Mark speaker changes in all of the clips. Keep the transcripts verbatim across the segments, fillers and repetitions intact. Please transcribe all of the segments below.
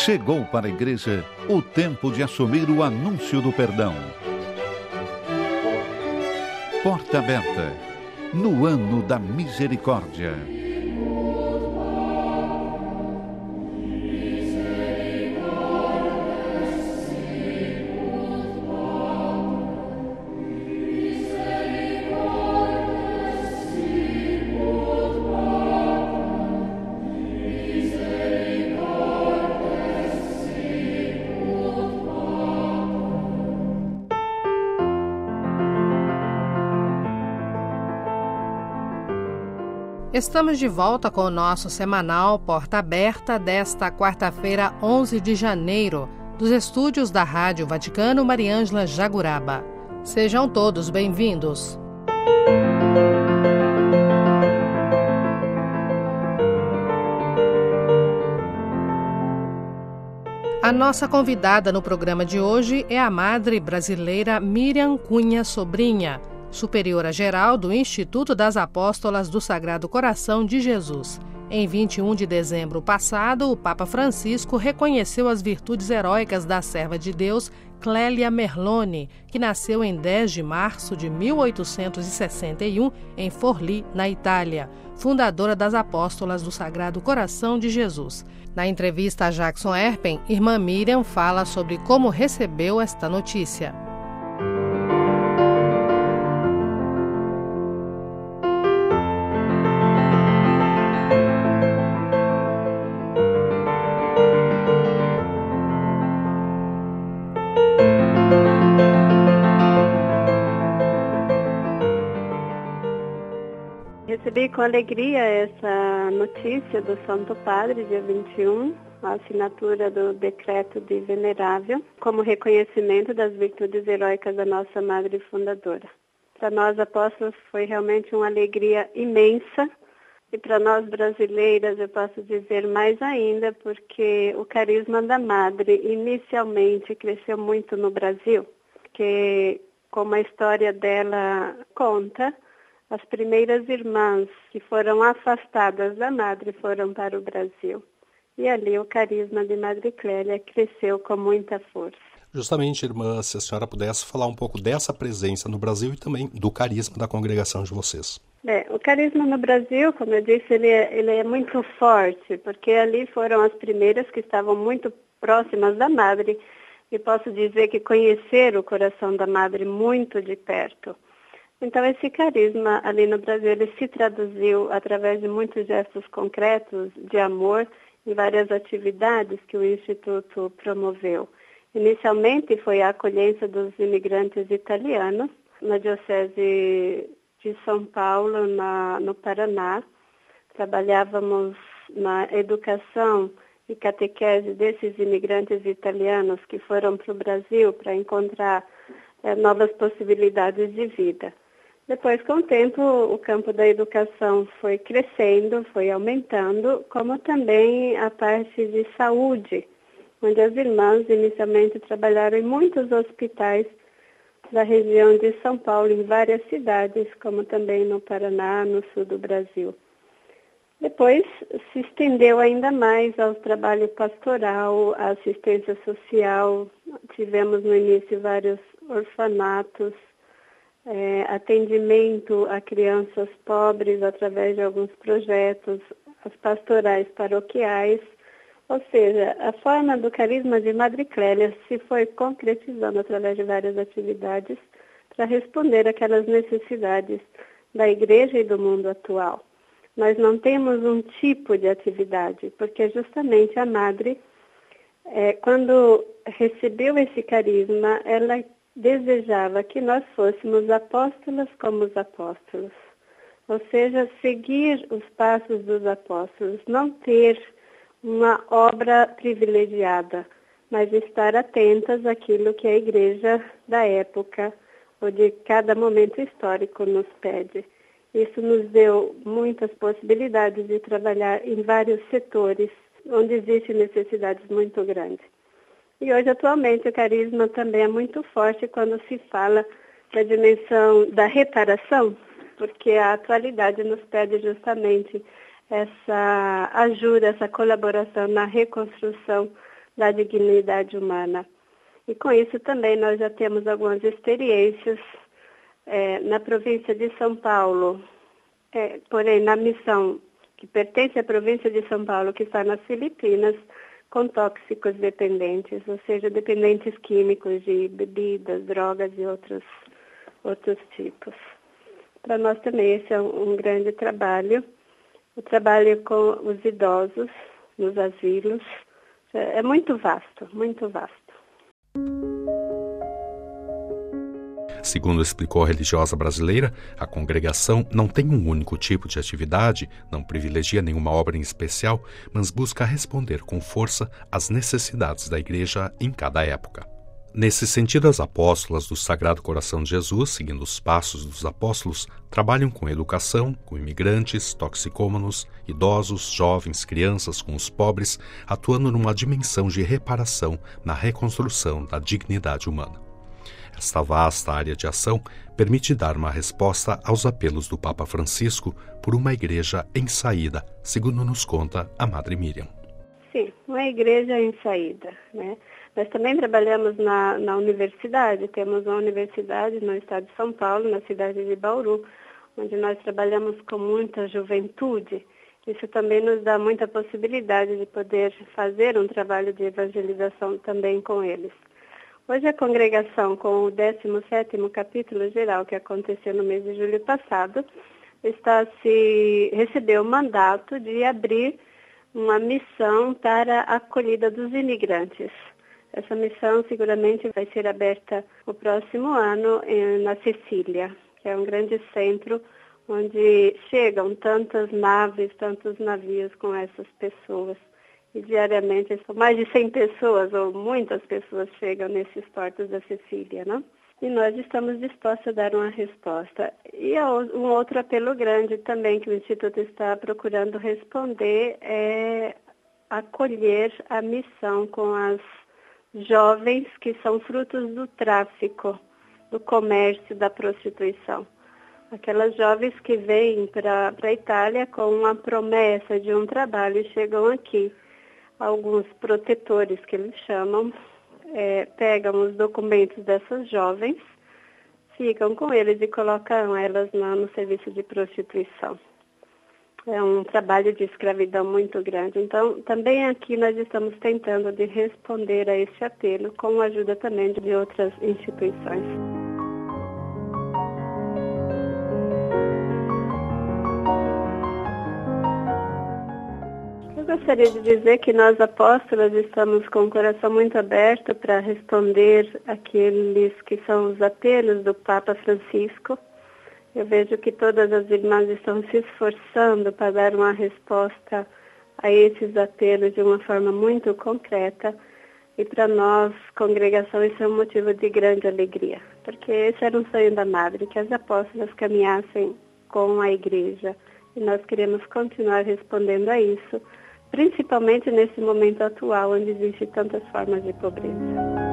Speaker 1: Chegou para a igreja o tempo de assumir o anúncio do perdão. Porta aberta, no ano da misericórdia.
Speaker 2: Estamos de volta com o nosso semanal Porta Aberta desta quarta-feira, onze de janeiro, dos estúdios da Rádio Vaticano Mariângela Jaguraba. Sejam todos bem-vindos. A nossa convidada no programa de hoje é a madre brasileira Miriam Cunha Sobrinha, superiora-geral do Instituto das Apóstolas do Sagrado Coração de Jesus. Em vinte e um de dezembro passado, o Papa Francisco reconheceu as virtudes heróicas da serva de Deus, Clélia Merloni, que nasceu em dez de março de mil oitocentos e sessenta e um em Forlì, na Itália, fundadora das Apóstolas do Sagrado Coração de Jesus. Na entrevista a Jackson Erpen, irmã Miriam fala sobre como recebeu esta notícia.
Speaker 3: Recebi com alegria essa notícia do Santo Padre, dia vinte e um, a assinatura do decreto de venerável, como reconhecimento das virtudes heróicas da nossa Madre Fundadora. Para nós apóstolos foi realmente uma alegria imensa, e para nós brasileiras eu posso dizer mais ainda, porque o carisma da Madre inicialmente cresceu muito no Brasil, porque como a história dela conta, as primeiras irmãs que foram afastadas da Madre foram para o Brasil. E ali o carisma de Madre Clélia cresceu com muita força.
Speaker 4: Justamente, irmã, se a senhora pudesse falar um pouco dessa presença no Brasil e também do carisma da congregação de vocês.
Speaker 3: É, o carisma no Brasil, como eu disse, ele é, ele é muito forte, porque ali foram as primeiras que estavam muito próximas da Madre, e posso dizer que conheceram o coração da Madre muito de perto. Então, esse carisma ali no Brasil, ele se traduziu através de muitos gestos concretos de amor em várias atividades que o Instituto promoveu. Inicialmente, foi a acolhência dos imigrantes italianos na Diocese de São Paulo, na, no Paraná. Trabalhávamos na educação e catequese desses imigrantes italianos que foram para o Brasil para encontrar é, novas possibilidades de vida. Depois, com o tempo, o campo da educação foi crescendo, foi aumentando, como também a parte de saúde, onde as irmãs inicialmente trabalharam em muitos hospitais da região de São Paulo, em várias cidades, como também no Paraná, no sul do Brasil. Depois, se estendeu ainda mais ao trabalho pastoral, à assistência social. Tivemos no início vários orfanatos, É, atendimento a crianças pobres através de alguns projetos, as pastorais paroquiais, ou seja, a forma do carisma de Madre Clélia se foi concretizando através de várias atividades para responder àquelas necessidades da igreja e do mundo atual. Nós não temos um tipo de atividade, porque justamente a Madre, é, quando recebeu esse carisma, ela desejava que nós fôssemos apóstolas como os apóstolos, ou seja, seguir os passos dos apóstolos, não ter uma obra privilegiada, mas estar atentas àquilo que a igreja da época ou de cada momento histórico nos pede. Isso nos deu muitas possibilidades de trabalhar em vários setores onde existem necessidades muito grandes. E hoje, atualmente, o carisma também é muito forte quando se fala da dimensão da reparação, porque a atualidade nos pede justamente essa ajuda, essa colaboração na reconstrução da dignidade humana. E com isso também nós já temos algumas experiências é, na província de São Paulo, é, porém na missão que pertence à província de São Paulo, que está nas Filipinas, com tóxicos dependentes, ou seja, dependentes químicos de bebidas, drogas e outros, outros tipos. Para nós também esse é um, um grande trabalho, o trabalho com os idosos nos asilos, é, é muito vasto, muito vasto.
Speaker 4: Segundo explicou a religiosa brasileira, a congregação não tem um único tipo de atividade, não privilegia nenhuma obra em especial, mas busca responder com força às necessidades da Igreja em cada época. Nesse sentido, as apóstolas do Sagrado Coração de Jesus, seguindo os passos dos apóstolos, trabalham com educação, com imigrantes, toxicômanos, idosos, jovens, crianças, com os pobres, atuando numa dimensão de reparação na reconstrução da dignidade humana. Esta vasta área de ação permite dar uma resposta aos apelos do Papa Francisco por uma igreja em saída, segundo nos conta a Madre Miriam.
Speaker 3: Sim, uma igreja em saída, né? Nós também trabalhamos na, na universidade, temos uma universidade no estado de São Paulo, na cidade de Bauru, onde nós trabalhamos com muita juventude. Isso também nos dá muita possibilidade de poder fazer um trabalho de evangelização também com eles. Hoje a congregação, com o décimo sétimo capítulo geral que aconteceu no mês de julho passado, está se recebeu o mandato de abrir uma missão para a acolhida dos imigrantes. Essa missão seguramente vai ser aberta no próximo ano na Sicília, que é um grande centro onde chegam tantas naves, tantos navios com essas pessoas. E diariamente são mais de cem pessoas, ou muitas pessoas chegam nesses portos da Sicília, né? E nós estamos dispostos a dar uma resposta. E um outro apelo grande também que o Instituto está procurando responder é acolher a missão com as jovens que são frutos do tráfico, do comércio, da prostituição. Aquelas jovens que vêm para a Itália com uma promessa de um trabalho e chegam aqui. Alguns protetores, que eles chamam, é, pegam os documentos dessas jovens, ficam com eles e colocam elas no, no serviço de prostituição. É um trabalho de escravidão muito grande. Então, também aqui nós estamos tentando de responder a esse apelo com a ajuda também de outras instituições. Eu gostaria de dizer que nós, apóstolas, estamos com o coração muito aberto para responder aqueles que são os apelos do Papa Francisco. Eu vejo que todas as irmãs estão se esforçando para dar uma resposta a esses apelos de uma forma muito concreta. E para nós, congregação, isso é um motivo de grande alegria, porque esse era um sonho da Madre, que as apóstolas caminhassem com a Igreja. E nós queremos continuar respondendo a isso, principalmente nesse momento atual, onde existem tantas formas de pobreza.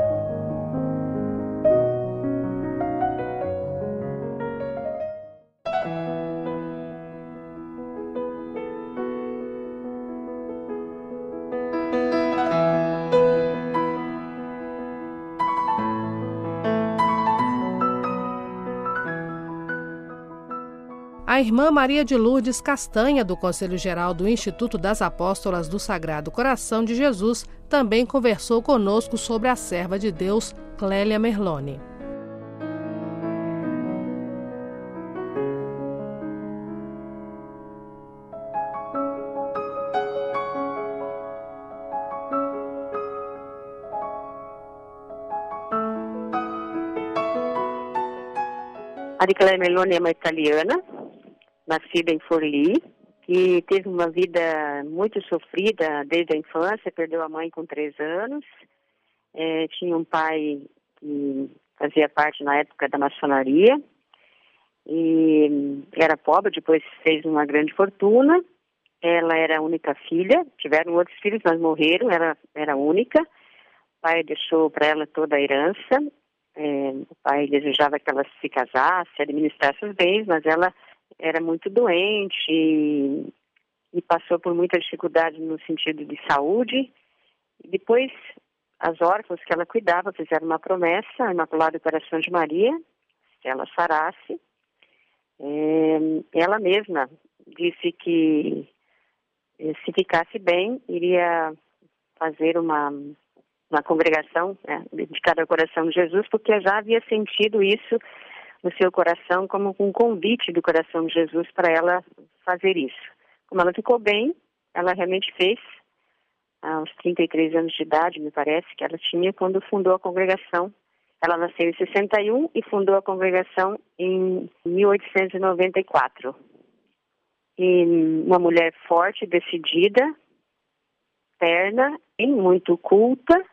Speaker 2: A irmã Maria de Lourdes Castanha, do Conselho Geral do Instituto das Apóstolas do Sagrado Coração de Jesus, também conversou conosco sobre a serva de Deus, Clélia Merloni.
Speaker 5: A Clélia Merloni é uma italiana, nascida em Forlì, que teve uma vida muito sofrida desde a infância, perdeu a mãe com três anos, é, tinha um pai que fazia parte na época da maçonaria, e era pobre, depois fez uma grande fortuna. Ela era a única filha, tiveram outros filhos, mas morreram, ela era única. O pai deixou para ela toda a herança, é, o pai desejava que ela se casasse, administrasse os bens, mas ela era muito doente e, e passou por muita dificuldade no sentido de saúde depois, as órfãs que ela cuidava fizeram uma promessa ao Imaculado Coração de Maria, se ela sarasse. É, ela mesma disse que, se ficasse bem, iria fazer uma, uma congregação, né, dedicada ao Coração de Jesus, porque já havia sentido isso no seu coração como um convite do Coração de Jesus para ela fazer isso. Como ela ficou bem, ela realmente fez, aos trinta e três anos de idade, me parece, que ela tinha quando fundou a congregação. Ela nasceu em sessenta e um e fundou a congregação em mil oitocentos e noventa e quatro. E uma mulher forte, decidida, terna e muito culta,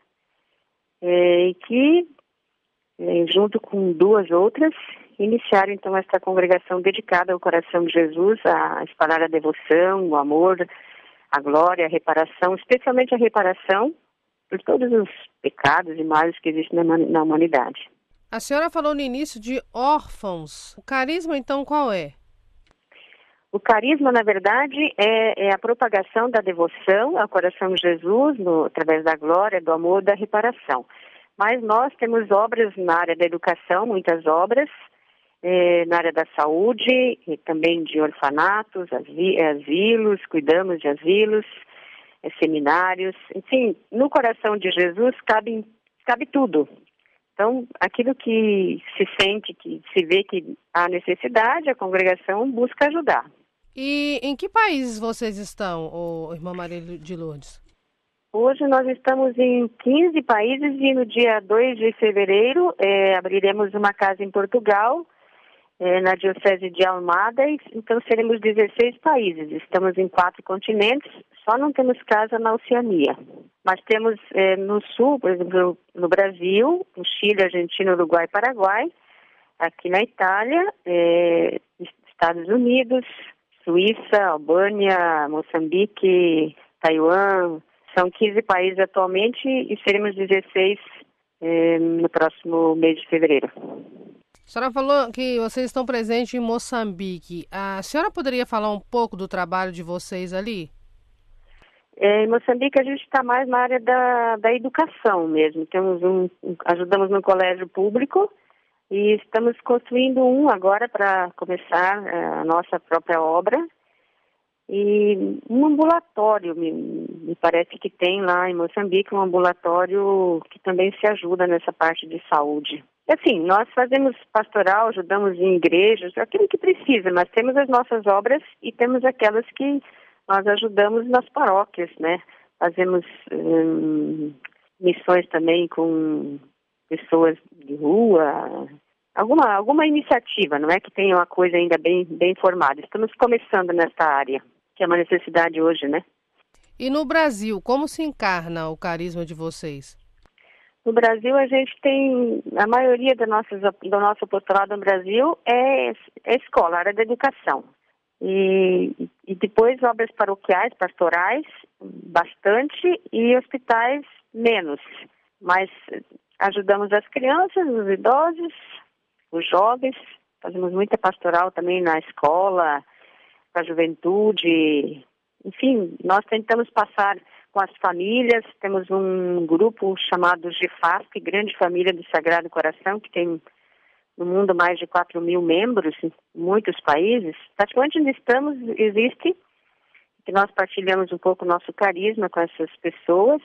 Speaker 5: e que, junto com duas outras, iniciaram então esta congregação dedicada ao Coração de Jesus, a espalhar a devoção, o amor, a glória, a reparação, especialmente a reparação por todos os pecados e males que existem na, na humanidade.
Speaker 2: A senhora falou no início de órfãos. O carisma, então, qual é?
Speaker 5: O carisma, na verdade, é, é a propagação da devoção ao Coração de Jesus, no, através da glória, do amor, da reparação. Mas nós temos obras na área da educação, muitas obras, eh, na área da saúde, e também de orfanatos, asilos, cuidamos de asilos, eh, seminários, enfim, no Coração de Jesus cabe, cabe tudo. Então, aquilo que se sente, que se vê que há necessidade, a congregação busca ajudar.
Speaker 2: E em que países vocês estão, ô, irmã Maria de Lourdes?
Speaker 5: Hoje nós estamos em quinze países e no dia dois de fevereiro eh, abriremos uma casa em Portugal, eh, na Diocese de Almada, e, então seremos dezesseis países. Estamos em quatro continentes, só não temos casa na Oceania. Mas temos eh, no sul, por exemplo, no Brasil, no Chile, Argentina, Uruguai e Paraguai, aqui na Itália, eh, Estados Unidos, Suíça, Albânia, Moçambique, Taiwan. São quinze países atualmente e seremos dezesseis eh, no próximo mês de fevereiro.
Speaker 2: A senhora falou que vocês estão presentes em Moçambique. A senhora poderia falar um pouco do trabalho de vocês ali?
Speaker 5: É, em Moçambique a gente está mais na área da, da educação mesmo. Temos um, ajudamos no colégio público e estamos construindo um agora para começar a nossa própria obra. E um ambulatório, me, me parece que tem lá em Moçambique, um ambulatório que também se ajuda nessa parte de saúde. Assim, nós fazemos pastoral, ajudamos em igrejas, aquilo que precisa, mas temos as nossas obras e temos aquelas que nós ajudamos nas paróquias, né? Fazemos hum, missões também com pessoas de rua, alguma, alguma iniciativa, não é que tenha uma coisa ainda bem, bem formada. Estamos começando nessa área, que é uma necessidade hoje, né?
Speaker 2: E no Brasil, como se encarna o carisma de vocês?
Speaker 5: No Brasil, a gente tem, a maioria do nosso, do nosso apostolado no Brasil é, é escola, área da educação. E, e depois obras paroquiais, pastorais, bastante, e hospitais, menos. Mas ajudamos as crianças, os idosos, os jovens, fazemos muita pastoral também na escola, para a juventude. Enfim, nós tentamos passar com as famílias, temos um grupo chamado G F A S C, Grande Família do Sagrado Coração, que tem no mundo mais de quatro mil membros, em muitos países. Praticamente onde estamos, existe, que nós partilhamos um pouco o nosso carisma com essas pessoas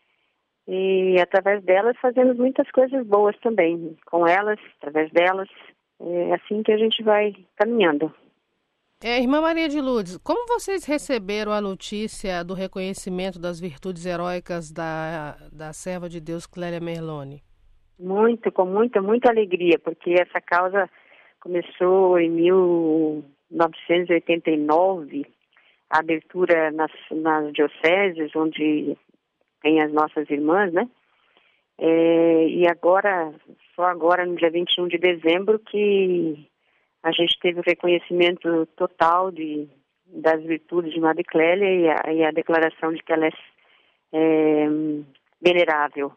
Speaker 5: e através delas fazemos muitas coisas boas também, com elas, através delas, é assim que a gente vai caminhando.
Speaker 2: É, irmã Maria de Lourdes, como vocês receberam a notícia do reconhecimento das virtudes heróicas da, da serva de Deus Clélia Merloni?
Speaker 5: Muito, com muita, muita alegria, porque essa causa começou em mil novecentos e oitenta e nove, a abertura nas, nas dioceses, onde tem as nossas irmãs, né? É, e agora, só agora, no dia vinte e um de dezembro, que a gente teve o reconhecimento total de, das virtudes de Madre Clélia e a, e a declaração de que ela é, é venerável.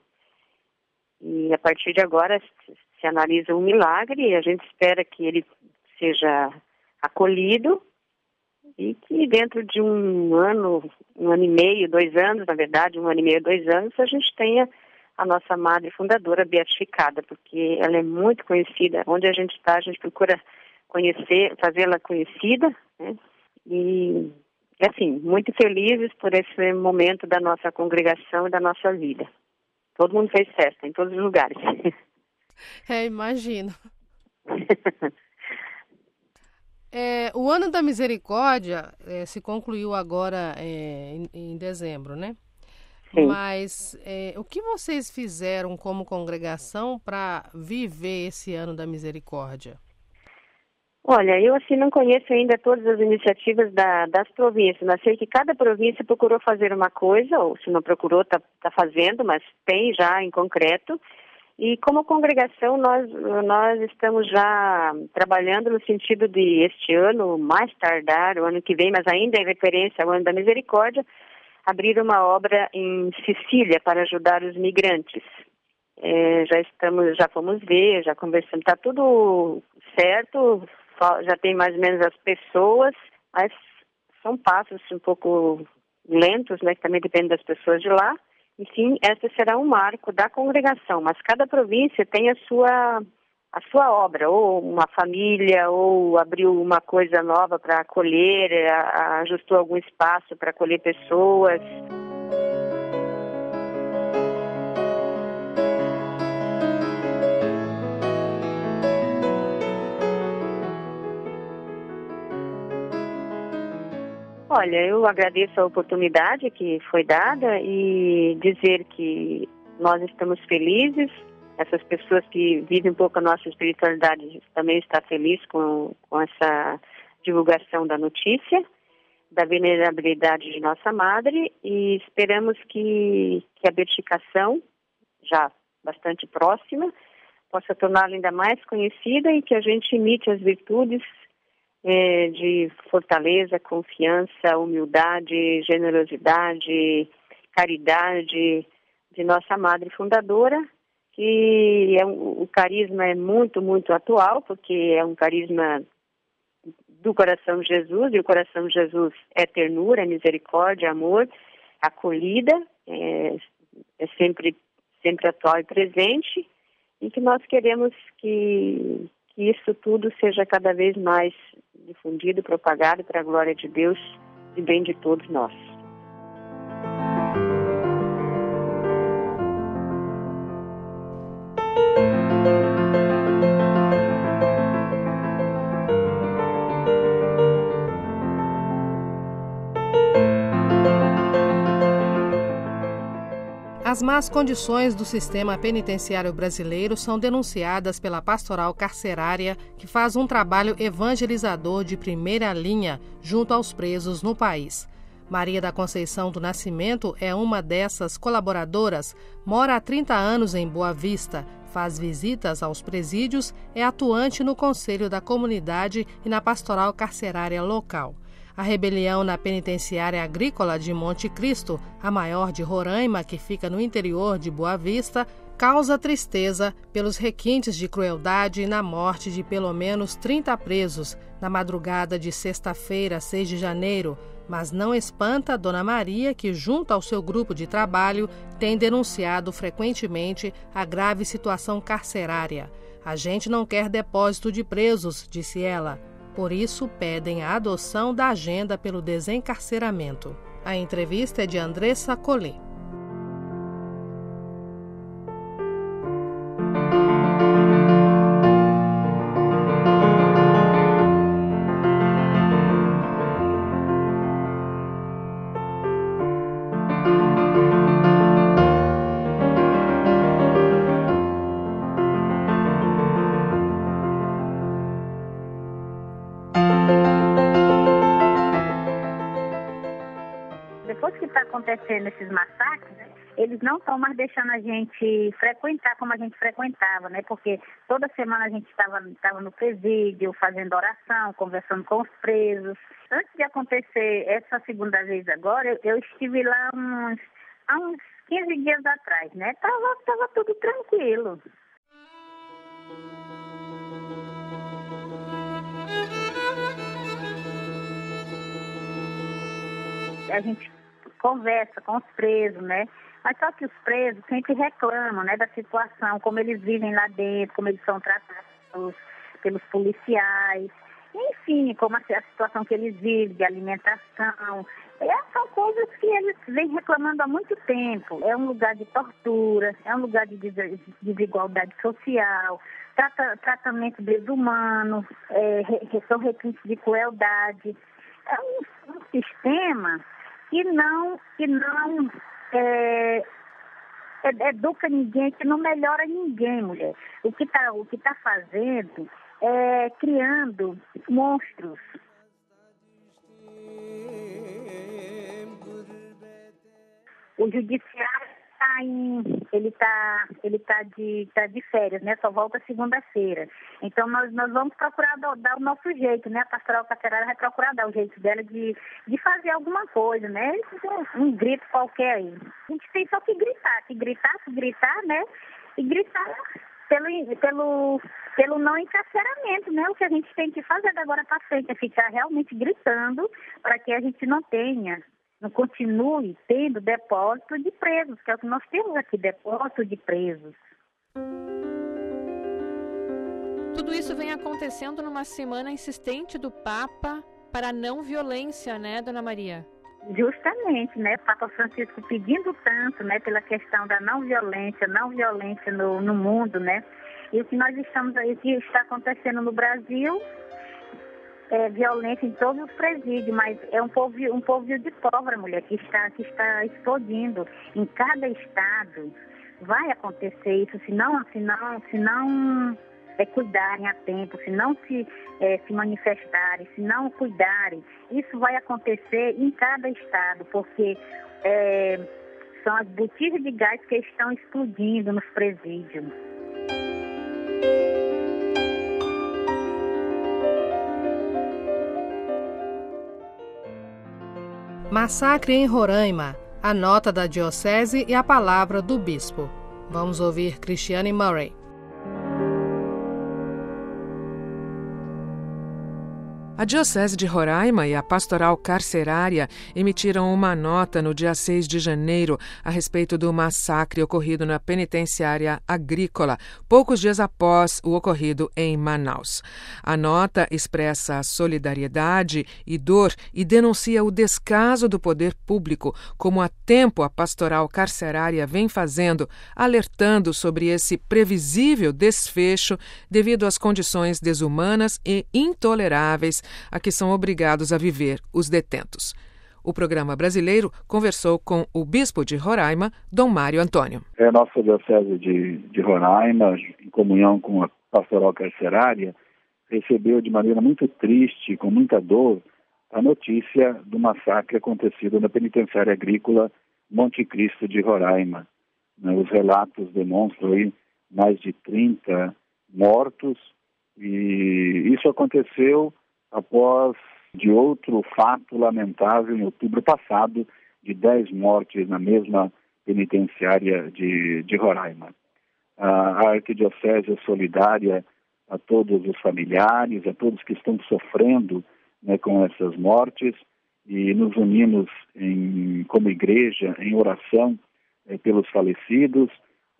Speaker 5: E a partir de agora se, se analisa um milagre e a gente espera que ele seja acolhido e que dentro de um ano, um ano e meio, dois anos, na verdade, um ano e meio, dois anos, a gente tenha a nossa madre fundadora beatificada, porque ela é muito conhecida. Onde a gente está, a gente procura conhecer, fazê-la conhecida, né? E, assim, muito felizes por esse momento da nossa congregação e da nossa vida. Todo mundo fez festa, em todos os lugares.
Speaker 2: É, imagino. É, o Ano da Misericórdia é, se concluiu agora é, em, em dezembro, né?
Speaker 5: Sim.
Speaker 2: Mas é, o que vocês fizeram como congregação para viver esse Ano da Misericórdia?
Speaker 5: Olha, eu assim não conheço ainda todas as iniciativas da, das províncias, mas sei que cada província procurou fazer uma coisa, ou se não procurou, está tá fazendo, mas tem já em concreto. E como congregação, nós, nós estamos já trabalhando no sentido de este ano, mais tardar, o ano que vem, mas ainda em referência ao Ano da Misericórdia, abrir uma obra em Sicília para ajudar os migrantes. É, já estamos, já fomos ver, já conversamos, está tudo certo, já tem mais ou menos as pessoas, mas são passos um pouco lentos, né, que também depende das pessoas de lá. Enfim, esse será um marco da congregação, mas cada província tem a sua, a sua obra, ou uma família, ou abriu uma coisa nova para acolher, a, a, ajustou algum espaço para acolher pessoas. Olha, eu agradeço a oportunidade que foi dada e dizer que nós estamos felizes. Essas pessoas que vivem um pouco a nossa espiritualidade também estão felizes com, com essa divulgação da notícia, da venerabilidade de nossa Madre, e esperamos que, que a beatificação, já bastante próxima, possa torná-la ainda mais conhecida e que a gente imite as virtudes É, de fortaleza, confiança, humildade, generosidade, caridade de nossa Madre Fundadora, que é um, o carisma é muito, muito atual, porque é um carisma do coração de Jesus, e o coração de Jesus é ternura, é misericórdia, amor, acolhida, é, é sempre, sempre atual e presente, e que nós queremos que, que isso tudo seja cada vez mais difundido, propagado para a glória de Deus e bem de todos nós.
Speaker 2: As más condições do sistema penitenciário brasileiro são denunciadas pela Pastoral Carcerária, que faz um trabalho evangelizador de primeira linha junto aos presos no país. Maria da Conceição do Nascimento é uma dessas colaboradoras, mora há trinta anos em Boa Vista, faz visitas aos presídios, é atuante no Conselho da Comunidade e na Pastoral Carcerária local. A rebelião na penitenciária agrícola de Monte Cristo, a maior de Roraima, que fica no interior de Boa Vista, causa tristeza pelos requintes de crueldade na morte de pelo menos trinta presos na madrugada de sexta-feira, seis de janeiro, mas não espanta Dona Maria, que, junto ao seu grupo de trabalho, tem denunciado frequentemente a grave situação carcerária. A gente não quer depósito de presos, disse ela. Por isso, pedem a adoção da agenda pelo desencarceramento. A entrevista é de Andressa Collet.
Speaker 6: Depois que está acontecendo esses massacres, né, eles não estão mais deixando a gente frequentar como a gente frequentava, né? Porque toda semana a gente estava estava no presídio, fazendo oração, conversando com os presos. Antes de acontecer essa segunda vez agora, eu, eu estive lá uns, há uns quinze dias atrás, né? Tava, tava tudo tranquilo. a gente conversa com os presos, né? Mas só que os presos sempre reclamam, né, da situação, como eles vivem lá dentro, como eles são tratados pelos, pelos policiais, enfim, como a, a situação que eles vivem, de alimentação. É, são coisas que eles vêm reclamando há muito tempo. É um lugar de tortura, é um lugar de desigualdade social, trata, tratamento desumano, é, re, são requintes de crueldade. É um, um sistema que não, que não é, educa ninguém, que não melhora ninguém, mulher. O que está o que tá fazendo é criando monstros. O judiciário está em, ele está ele tá de, tá de férias, né? Só volta segunda-feira. Então nós, nós vamos procurar dar, dar o nosso jeito, né? A pastoral carcerária vai procurar dar o jeito dela de, de fazer alguma coisa, né? Um, um grito qualquer aí. A gente tem só que gritar, que gritar, que gritar, né? E gritar pelo, pelo, pelo não encarceramento, né? O que a gente tem que fazer da agora para frente é ficar realmente gritando para que a gente não tenha, não continue tendo depósito de presos, que é o que nós temos aqui, depósito de presos.
Speaker 7: Tudo isso vem acontecendo numa semana insistente do Papa para a não violência, né, Dona Maria?
Speaker 6: Justamente, né, Papa Francisco pedindo tanto, né, pela questão da não violência, não violência no, no mundo, né, e o que nós estamos aí, o que está acontecendo no Brasil, é violência em todos os presídios, mas é um povo, um povo de pobre, mulher, que está, que está explodindo. Em cada estado vai acontecer isso, se não, se não, se não é, cuidarem a tempo, se não se, é, se manifestarem, se não cuidarem, isso vai acontecer em cada estado, porque é, são as botijas de gás que estão explodindo nos presídios.
Speaker 2: Massacre em Roraima, a nota da diocese e a palavra do bispo. Vamos ouvir Cristiane Murray.
Speaker 8: A Diocese de Roraima e a Pastoral Carcerária emitiram uma nota no dia seis de janeiro a respeito do massacre ocorrido na penitenciária agrícola, poucos dias após o ocorrido em Manaus. A nota expressa solidariedade e dor e denuncia o descaso do poder público, como há tempo a Pastoral Carcerária vem fazendo, alertando sobre esse previsível desfecho devido às condições desumanas e intoleráveis a que são obrigados a viver os detentos. O programa brasileiro conversou com o bispo de Roraima, Dom Mário Antônio.
Speaker 9: É a nossa diocese de, de Roraima, em comunhão com a Pastoral Carcerária, recebeu de maneira muito triste, com muita dor, a notícia do massacre acontecido na penitenciária agrícola Monte Cristo de Roraima. Os relatos demonstram aí mais de trinta mortos, e isso aconteceu após de outro fato lamentável em outubro passado, de dez mortes na mesma penitenciária de, de Roraima. A Arquidiocese é solidária a todos os familiares, a todos que estão sofrendo, né, com essas mortes, e nos unimos em, como igreja em oração eh, pelos falecidos,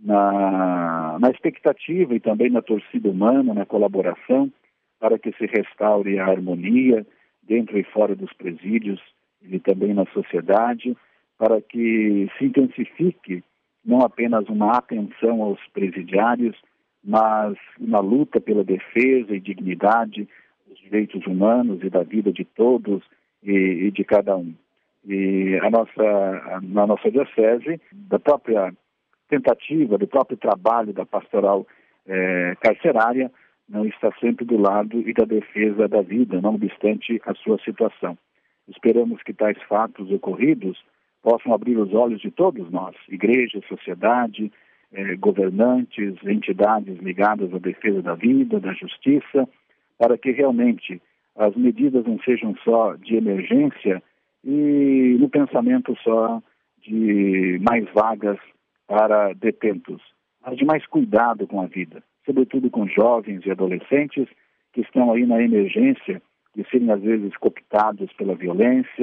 Speaker 9: na, na expectativa e também na torcida humana, na colaboração, para que se restaure a harmonia dentro e fora dos presídios e também na sociedade, para que se intensifique não apenas uma atenção aos presidiários, mas uma luta pela defesa e dignidade dos direitos humanos e da vida de todos e, e de cada um. E a nossa, na nossa diocese, da própria tentativa, do próprio trabalho da pastoral eh, carcerária, não está sempre do lado e da defesa da vida, não obstante a sua situação. Esperamos que tais fatos ocorridos possam abrir os olhos de todos nós, igreja, sociedade, eh, governantes, entidades ligadas à defesa da vida, da justiça, para que realmente as medidas não sejam só de emergência e no pensamento só de mais vagas para detentos, mas de mais cuidado com a vida, sobretudo com jovens e adolescentes que estão aí na emergência de serem às vezes cooptados pela violência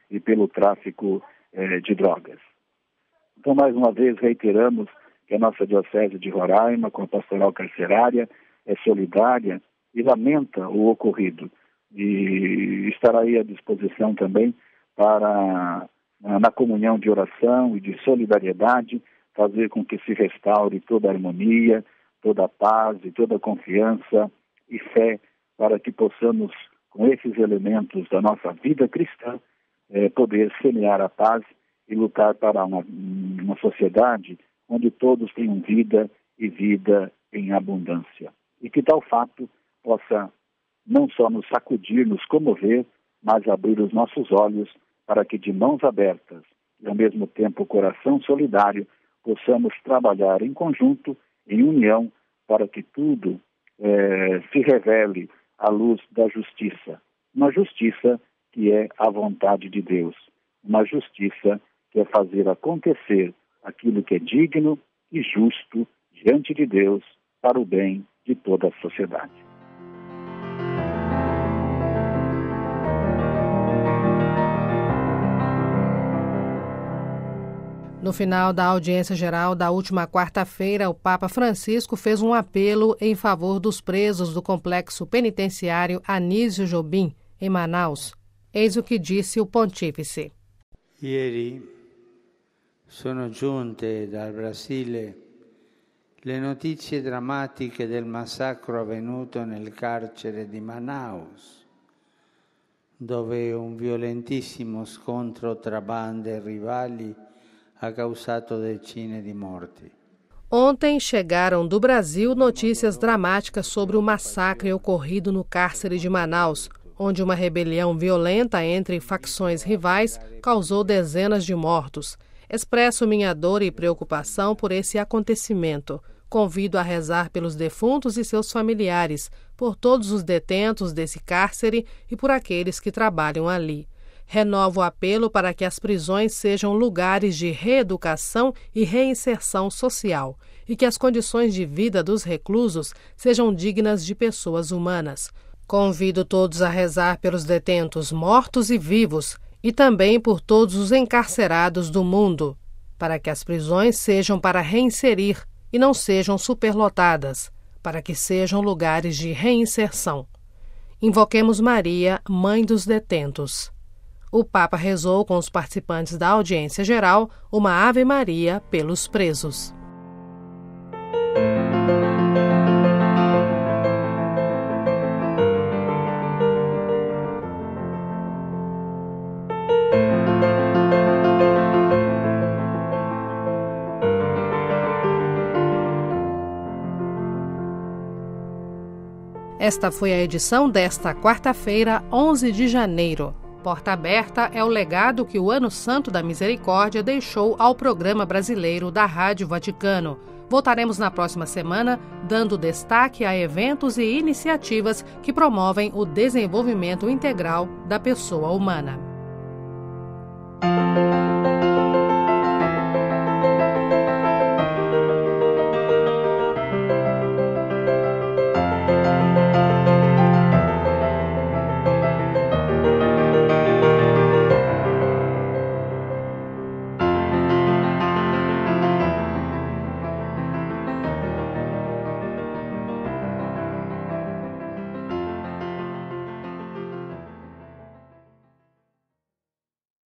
Speaker 9: e pelo tráfico eh, de drogas. Então, mais uma vez, reiteramos que a nossa Diocese de Roraima, com a Pastoral Carcerária, é solidária e lamenta o ocorrido. E estará aí à disposição também para, na comunhão de oração e de solidariedade, fazer com que se restaure toda a harmonia, toda a paz e toda a confiança e fé, para que possamos, com esses elementos da nossa vida cristã, eh, poder semear a paz e lutar para uma, uma sociedade onde todos tenham vida e vida em abundância. E que tal fato possa não só nos sacudir, nos comover, mas abrir os nossos olhos para que de mãos abertas e ao mesmo tempo coração solidário possamos trabalhar em conjunto, em união, para que tudo eh, se revele à luz da justiça. Uma justiça que é a vontade de Deus. Uma justiça que é fazer acontecer aquilo que é digno e justo diante de Deus para o bem de toda a sociedade.
Speaker 2: No final da audiência geral da última quarta-feira, o Papa Francisco fez um apelo em favor dos presos do complexo penitenciário Anísio Jobim, em Manaus. Eis o que disse o pontífice.
Speaker 10: Ieri sono giunte dal Brasile le notizie drammatiche del massacro avvenuto nel carcere di Manaus, dove un violentissimo scontro tra bande rivali ha causato decine di morti.
Speaker 2: Ontem chegaram do Brasil notícias dramáticas sobre o massacre ocorrido no cárcere de Manaus, onde uma rebelião violenta entre facções rivais causou dezenas de mortos. Expresso minha dor e preocupação por esse acontecimento. Convido a rezar pelos defuntos e seus familiares, por todos os detentos desse cárcere e por aqueles que trabalham ali. Renovo o apelo para que as prisões sejam lugares de reeducação e reinserção social e que as condições de vida dos reclusos sejam dignas de pessoas humanas. Convido todos a rezar pelos detentos mortos e vivos e também por todos os encarcerados do mundo, para que as prisões sejam para reinserir e não sejam superlotadas, para que sejam lugares de reinserção. Invoquemos Maria, Mãe dos Detentos. O Papa rezou com os participantes da audiência geral uma Ave Maria pelos presos. Esta foi a edição desta quarta-feira, onze de janeiro. Porta Aberta é o legado que o Ano Santo da Misericórdia deixou ao programa brasileiro da Rádio Vaticano. Voltaremos na próxima semana, dando destaque a eventos e iniciativas que promovem o desenvolvimento integral da pessoa humana.